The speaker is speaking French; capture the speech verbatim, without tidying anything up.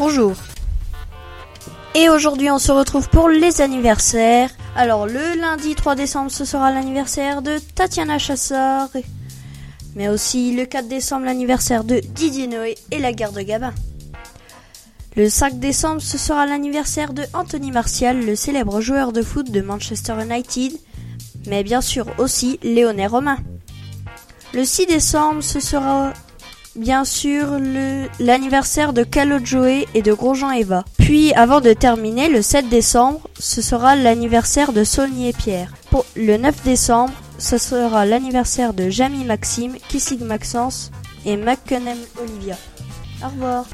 Bonjour. Et aujourd'hui on se retrouve pour les anniversaires. Alors le lundi trois décembre ce sera l'anniversaire de Tatiana Chassard. Mais aussi le quatre décembre l'anniversaire de Didier Noé et la guerre de Gabin. Le cinq décembre ce sera l'anniversaire de Anthony Martial, le célèbre joueur de foot de Manchester United. Mais bien sûr aussi Léonet Romain. Le six décembre ce sera bien sûr le, l'anniversaire de Calo Joe et de Grosjean Eva. Puis avant de terminer, le sept décembre, ce sera l'anniversaire de Saulnier Pierre. Pour le neuf décembre, ce sera l'anniversaire de Jamie Maxime, Kissig Maxence et McCunnem Olivia. Au revoir.